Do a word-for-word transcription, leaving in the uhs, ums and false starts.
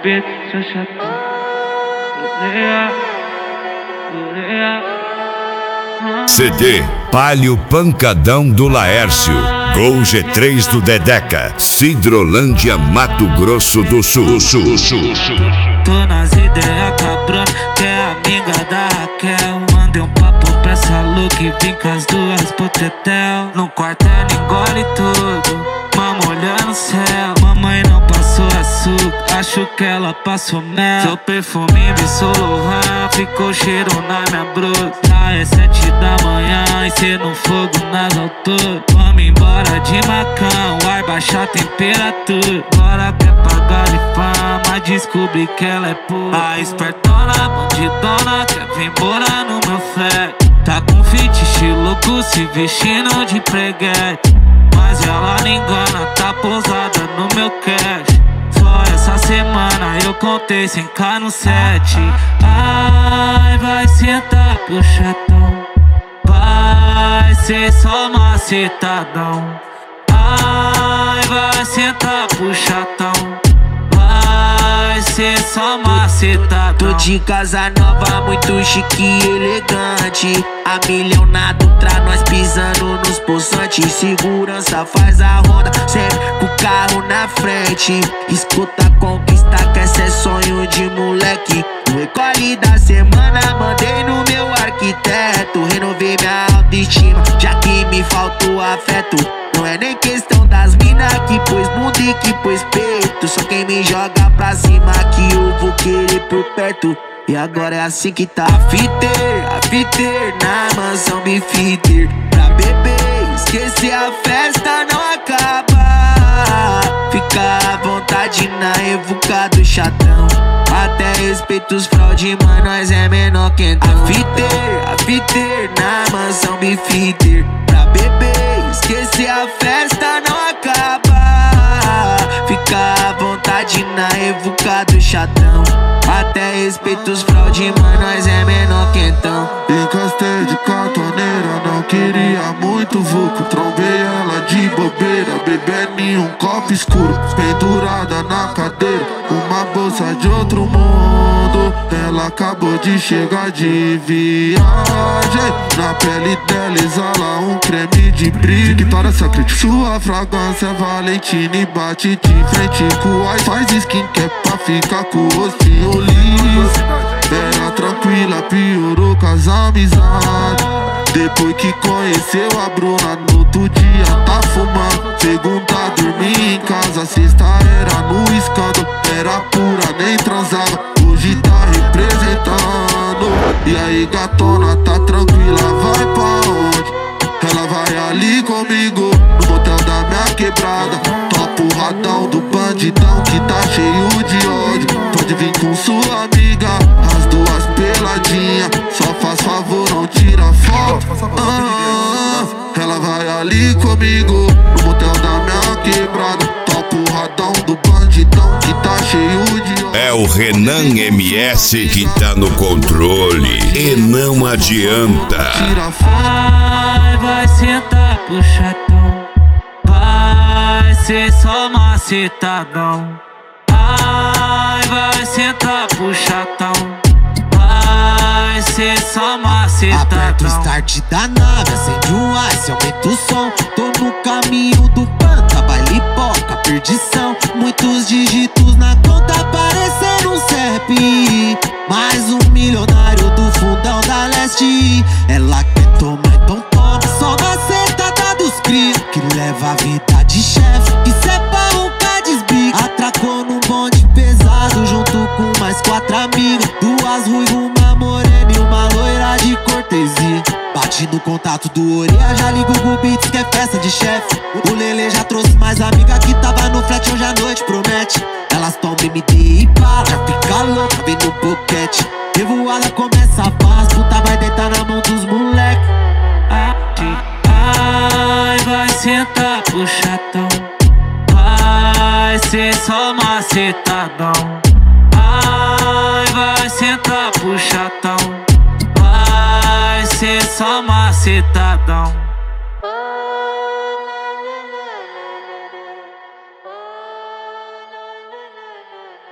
respeito, seu chatão. Ureia, ureia. C D Palio Pancadão do Laércio, Gol G três do Dedeca, Cidrolândia, Mato Grosso do Sul, do Sul, do Sul. Tô nas ideias cabrona, que é amiga da Raquel. Mandei um papo pra essa look e vim com as duas pro tetel. No quarto ela engole tudo, mama olhando o céu. Mamãe não passou açúcar, acho que ela passou mel. Seu perfume me Lohan, ficou cheiro na minha brusa. Já é sete da manhã e cê no fogo nas alturas. Vamos embora de macão, vai baixar a temperatura. Agora quer pagar de fama, descobri que ela é pura. A espertona, bandidona, quer vir embora no meu flat. Tá com fetiche louco, se vestindo de preguete. Mas ela não engana, tá pousada no meu cash. Só essa semana eu contei cem k no set. Ai, vai sentar pro chatão, vai ser só macetadão. Ai, vai sentar pro chatão, vai ser só macetadão. Tô de casa nova, muito chique e elegante. A milionado tra nós pisando nos poçantes. Segurança faz a ronda, sempre com o carro na frente. Escuta, conquista, que esse é sonho de moleque. O recolhe da semana mandei no meu arquiteto. Renovei minha autoestima, já que me faltou afeto. Não é nem questão das mina que pôs bunda e que pôs peito. Só quem me joga pra cima que eu vou querer por perto. E agora é assim que tá. A fiter, a fiter, na mansão bifiter. Pra beber, esquecer a festa não acaba. Fica à vontade na evuca do chatão. Até respeito os fraude, mas nós é menor que então. A fiter, a fiter, na mansão bifiter. Pra beber, esquecer a festa não acaba. Fica à vontade na evuca do chatão. Até respeito os fraude, mas nós é menor que então. Encostei de cantoneira, não queria muito vulco. Trombei ela de bobeira, bebendo em um copo escuro. Pendurada na cadeira, uma bolsa de outro mundo. Ela acabou de chegar de viagem. Na pele dela exala um creme de brilho. Vitória Secret, sua fragrância Valentina e bate de frente com o ice. Faz skincare pra ficar com o rostinho liso. Era tranquila, piorou com as amizades. Depois que conheceu a Bruna, no outro dia tá fumando. Segunda dormi em casa, sexta era no escândalo. Era pura, nem transava, hoje tá representando. E aí gatona, tá tranquila, vai pra onde? Ela vai ali comigo, no motel da minha quebrada. Topa o radão do bandidão que tá cheio de ódio. Pode vir com sua amiga, as duas peladinhas. Só faz favor, não tira foto. Ah, ela vai ali comigo, no motel da minha quebrada. Topa o radão do bandidão que tá cheio de ódio. É o Renan M S que tá no controle e não adianta. Ai, vai sentar pro chatão, vai ser só macetadão. Ai, vai sentar pro chatão, vai ser só macetadão. Aperta o start da nave, acende o ice, aumenta o som. Tô no caminho do panta, baile poca, perdição. Muitos dígitos na conta, parecendo um C E P. Mais um milionário do fundão da leste. Ela quer tomar, então toma. Só macetada dos cria, que leva a vida de chefe. Isso é pra roncar desbica. Atracou num bonde pesado, junto com mais quatro amigas. Duas ruivas, uma morena e uma loira de cortesia. Bate no contato do Oreia, já liga o Google Beats que é festa de chefe. O Lele já trouxe mais amiga que tava no flat, hoje a noite promete. Elas tomam M D e pá, já fica louca, vem no boquete. Revoada começa a paz, puta vai deitar na mão dos moleque. Ai, vai sentar pro chatão, vai ser só macetadão. Ai, vai sentar pro chatão, vai ser só macetadão.